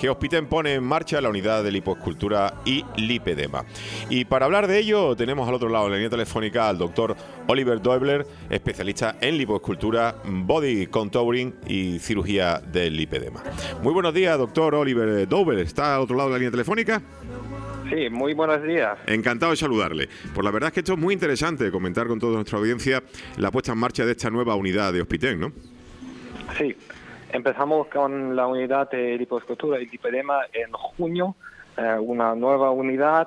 que Hospiten pone en marcha la unidad de lipoescultura y lipedema. Y para hablar de ello tenemos al otro lado de la línea telefónica al doctor Oliver Doebler, especialista en lipoescultura, body contouring y cirugía del lipedema. Muy buenos días, doctor Oliver Doebler. ¿Está al otro lado de la línea telefónica? Sí, muy buenos días. Encantado de saludarle. Pues la verdad es que esto es muy interesante, comentar con toda nuestra audiencia la puesta en marcha de esta nueva unidad de Hospiten, ¿no? Sí, empezamos con la unidad de lipoescultura y lipedema en junio, una nueva unidad,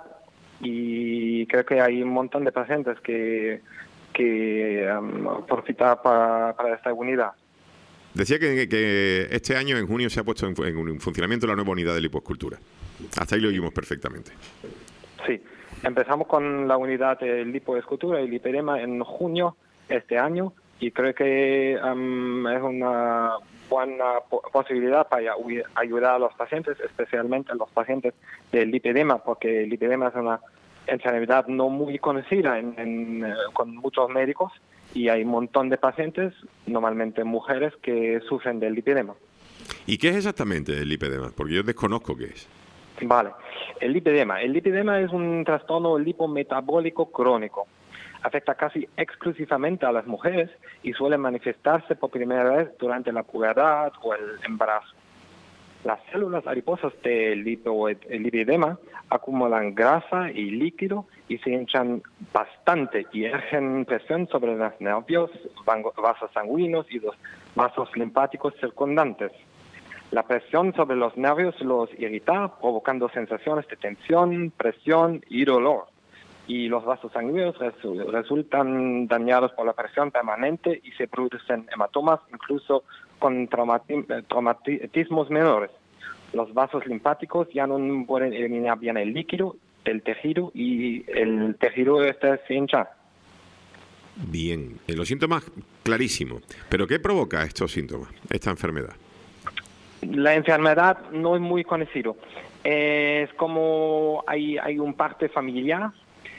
y creo que hay un montón de pacientes que profitan para esta unidad. Decía que este año, en junio, se ha puesto en funcionamiento la nueva unidad de lipoescultura. Hasta ahí lo oímos perfectamente. Sí, empezamos con la unidad de lipoescultura y lipedema en junio este año, y creo que es una buena posibilidad para ayudar a los pacientes, especialmente a los pacientes del lipedema, porque el lipedema es una enfermedad no muy conocida con muchos médicos, y hay un montón de pacientes, normalmente mujeres, que sufren del lipedema. ¿Y qué es exactamente el lipedema? Porque yo desconozco qué es. Vale, el lipedema es un trastorno lipometabólico crónico. Afecta casi exclusivamente a las mujeres y suele manifestarse por primera vez durante la pubertad o el embarazo. Las células adiposas del lipedema acumulan grasa y líquido y se hinchan bastante y ejercen presión sobre los nervios, vasos sanguíneos y los vasos linfáticos circundantes. La presión sobre los nervios los irrita, provocando sensaciones de tensión, presión y dolor. Y los vasos sanguíneos resultan dañados por la presión permanente y se producen hematomas, incluso con traumatismos menores. Los vasos linfáticos ya no pueden eliminar bien el líquido del tejido y el tejido se hincha. Bien, los síntomas clarísimos. ¿Pero qué provoca estos síntomas, esta enfermedad? La enfermedad no es muy conocido. Es como hay un parte familiar,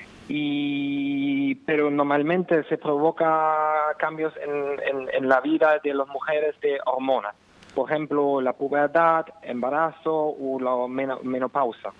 pero normalmente se provoca cambios en la vida de las mujeres de hormonas. Por ejemplo, la pubertad, embarazo o la menopausa.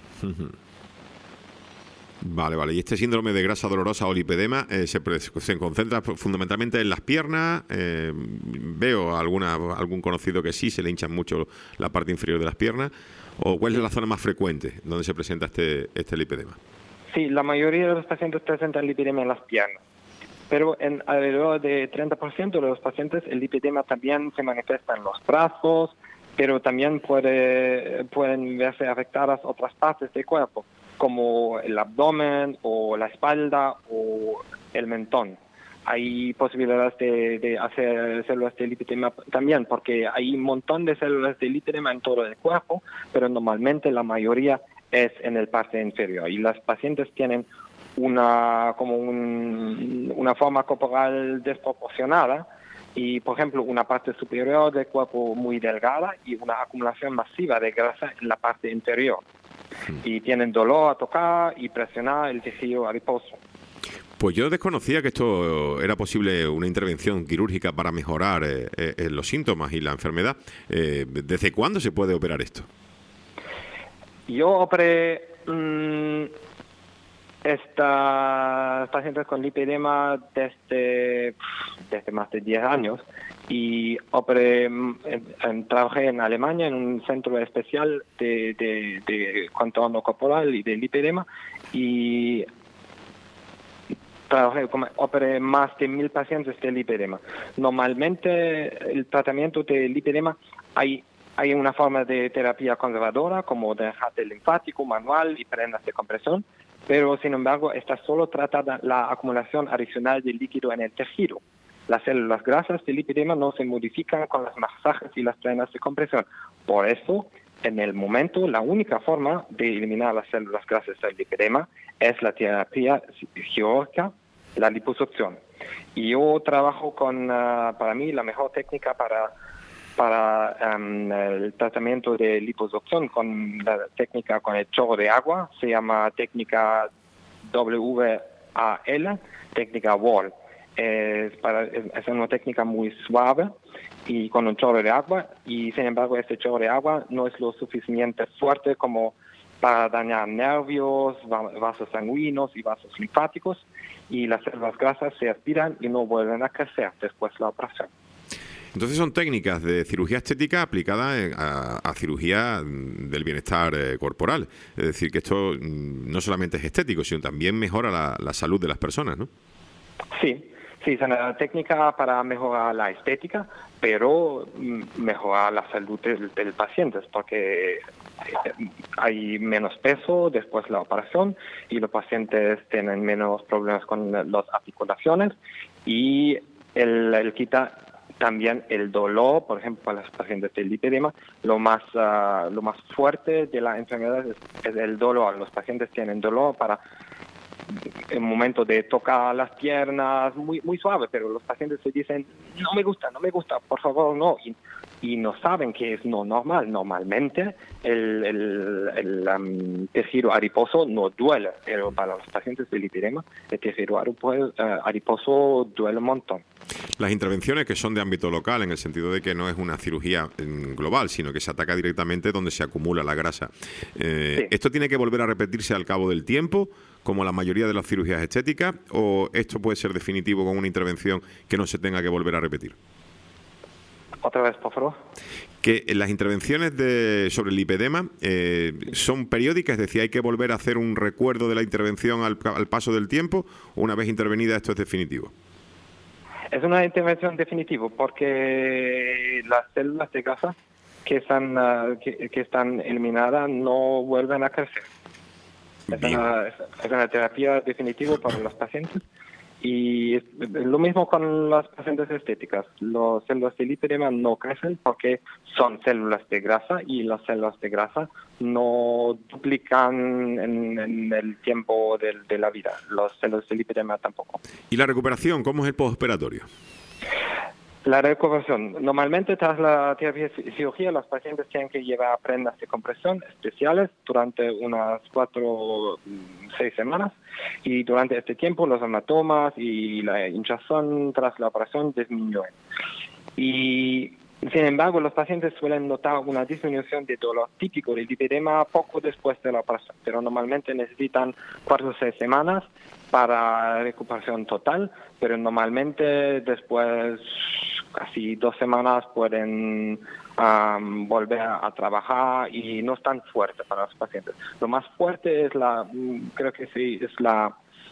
Vale. ¿Y este síndrome de grasa dolorosa o lipedema se concentra fundamentalmente en las piernas? Veo algún conocido que sí se le hinchan mucho la parte inferior de las piernas. ¿O cuál es la zona más frecuente donde se presenta este lipedema? Sí, la mayoría de los pacientes presentan lipedema en las piernas. Pero en alrededor de 30% de los pacientes el lipedema también se manifiesta en los brazos, pero también pueden verse afectadas otras partes del cuerpo, como el abdomen o la espalda o el mentón. Hay posibilidades de hacer células de lipedema también, porque hay un montón de células de lipedema en todo el cuerpo, pero normalmente la mayoría es en el parte inferior. Y las pacientes tienen una forma corporal desproporcionada y, por ejemplo, una parte superior del cuerpo muy delgada y una acumulación masiva de grasa en la parte inferior. Y tienen dolor a tocar y presionar el tejido adiposo. Pues yo desconocía que esto era posible, una intervención quirúrgica para mejorar los síntomas y la enfermedad. ¿Desde cuándo se puede operar esto? Yo operé estas pacientes con lipedema desde más de 10 años y trabajé en Alemania en un centro especial de contorno corporal y de lipedema, y operé más de 1.000 pacientes de lipedema. Normalmente el tratamiento de lipedema hay una forma de terapia conservadora como drenante linfático manual y prendas de compresión, pero sin embargo esta solo trata de la acumulación adicional de líquido en el tejido. Las células grasas del lipedema no se modifican con los masajes y las prendas de compresión. Por eso, en el momento, la única forma de eliminar las células grasas del lipedema es la terapia quirúrgica, la liposucción. Y yo trabajo para mí, la mejor técnica para el tratamiento de liposucción con la técnica con el chorro de agua, se llama técnica WAL, técnica Wall. Es una técnica muy suave y con un chorro de agua, y sin embargo este chorro de agua no es lo suficientemente fuerte como para dañar nervios, vasos sanguíneos y vasos linfáticos, y las células grasas se aspiran y no vuelven a crecer después de la operación. Entonces son técnicas de cirugía estética aplicadas a cirugía del bienestar corporal. Es decir, que esto no solamente es estético, sino también mejora la salud de las personas, ¿no? Sí, es una técnica para mejorar la estética, pero mejorar la salud del paciente, porque hay menos peso después de la operación y los pacientes tienen menos problemas con las articulaciones, y el quita también el dolor. Por ejemplo, para los pacientes del lipedema, lo más fuerte de la enfermedad es el dolor. Los pacientes tienen dolor para el momento de tocar las piernas, muy suave, pero los pacientes se dicen, no me gusta, por favor, no. Y no saben que es no normal. Normalmente el tejido adiposo no duele, pero para los pacientes de lipedema el tejido adiposo duele un montón. Las intervenciones que son de ámbito local, en el sentido de que no es una cirugía global, sino que se ataca directamente donde se acumula la grasa. Sí. ¿Esto tiene que volver a repetirse al cabo del tiempo, como la mayoría de las cirugías estéticas, o esto puede ser definitivo con una intervención que no se tenga que volver a repetir? Otra vez, por favor. Que las intervenciones sobre el lipedema son periódicas, es decir, hay que volver a hacer un recuerdo de la intervención al paso del tiempo, o una vez intervenida esto es definitivo. Es una intervención definitiva, porque las células de grasa que están eliminadas no vuelven a crecer. Es una terapia definitiva para los pacientes, y es lo mismo con las pacientes estéticas. Las células de lipedema no crecen porque son células de grasa, y las células de grasa no duplican en el tiempo de la vida. Las células de lipedema tampoco. ¿Y la recuperación? ¿Cómo es el postoperatorio? La recuperación. Normalmente tras la terapia de cirugía los pacientes tienen que llevar prendas de compresión especiales durante unas 4 o 6 semanas, y durante este tiempo los hematomas y la hinchazón tras la operación disminuyen. Y sin embargo, los pacientes suelen notar una disminución de dolor típico del lipedema poco después de la operación, pero normalmente necesitan 4 o 6 semanas para recuperación total, pero normalmente después casi 2 semanas pueden volver a trabajar, y no es tan fuerte para los pacientes. Lo más fuerte es creo que sí, es la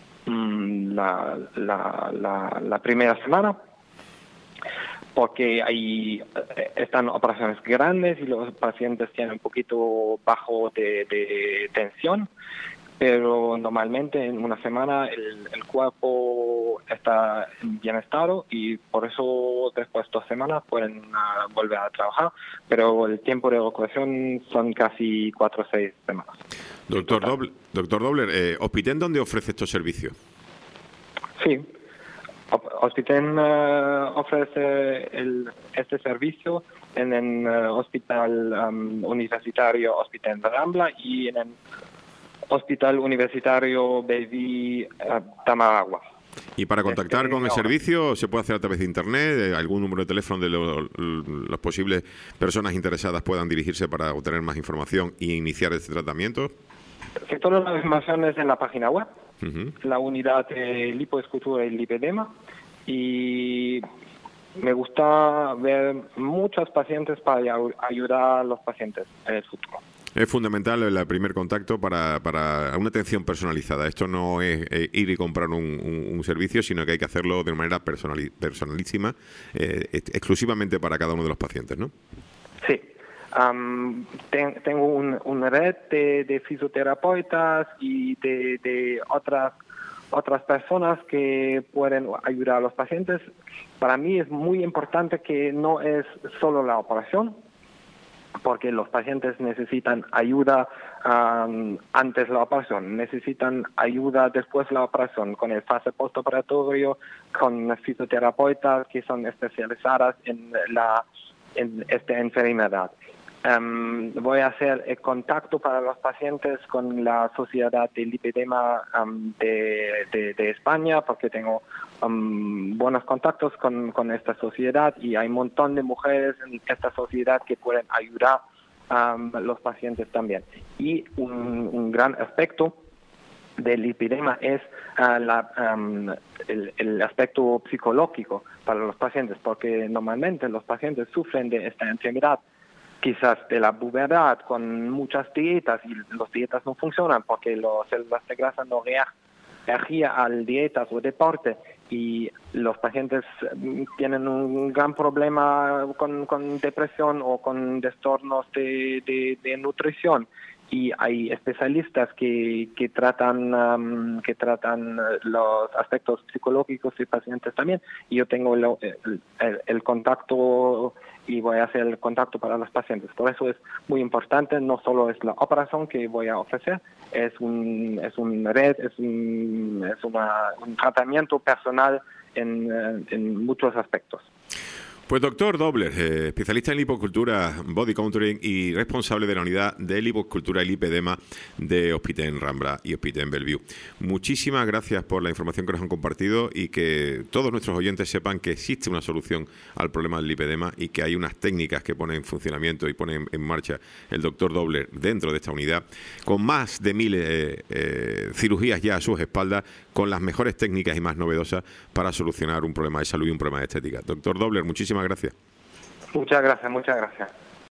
primera semana, porque ahí están operaciones grandes y los pacientes tienen un poquito bajo de tensión, pero normalmente en una semana el cuerpo está en buen estado, y por eso después de 2 semanas pueden volver a trabajar, pero el tiempo de recuperación son casi 4 o 6 semanas. Doctor Dobler, ¿Hospiten dónde ofrece estos servicios? Sí. Hospiten ofrece este servicio en el Hospital Universitario Hospital de Rambla y en el Hospital Universitario Belví Tamaragua. Y para contactar con el servicio se puede hacer a través de internet, algún número de teléfono donde las posibles personas interesadas puedan dirigirse para obtener más información e iniciar este tratamiento. Sí, todas las informaciones en la página web, la unidad de lipoescultura y lipedema, y me gusta ver muchos pacientes para ayudar a los pacientes en el futuro. Es fundamental el primer contacto para una atención personalizada. Esto no es ir y comprar un servicio, sino que hay que hacerlo de manera personalísima, exclusivamente para cada uno de los pacientes, ¿no? Sí. Tengo una red de fisioterapeutas y de otras personas que pueden ayudar a los pacientes. Para mí es muy importante que no es solo la operación, porque los pacientes necesitan ayuda antes de la operación, necesitan ayuda después de la operación, con el fase postoperatorio, con fisioterapeutas que son especializadas en esta enfermedad. Voy a hacer el contacto para los pacientes con la Sociedad de Lipedema de España, porque tengo buenos contactos con esta sociedad y hay un montón de mujeres en esta sociedad que pueden ayudar a los pacientes también. Y un gran aspecto del lipedema es el aspecto psicológico para los pacientes, porque normalmente los pacientes sufren de esta enfermedad quizás de la pubertad con muchas dietas y las dietas no funcionan porque las células de grasa no reagían a dietas o deporte y los pacientes tienen un gran problema con depresión o con trastornos de nutrición. Y hay especialistas que tratan los aspectos psicológicos de pacientes también. Y yo tengo el contacto y voy a hacer el contacto para los pacientes. Por eso es muy importante, no solo es la operación que voy a ofrecer, es un tratamiento personal en muchos aspectos. Pues doctor Dobler, especialista en lipocultura, body contouring y responsable de la unidad de lipocultura y lipedema de Hospitalet Rambla y Hospitalet Bellevue. Muchísimas gracias por la información que nos han compartido y que todos nuestros oyentes sepan que existe una solución al problema del lipedema y que hay unas técnicas que pone en funcionamiento y pone en marcha el doctor Dobler dentro de esta unidad, con más de 1000 cirugías ya a sus espaldas, con las mejores técnicas y más novedosas para solucionar un problema de salud y un problema de estética. Doctor Dobler, muchísimas gracias. Muchas gracias, muchas gracias.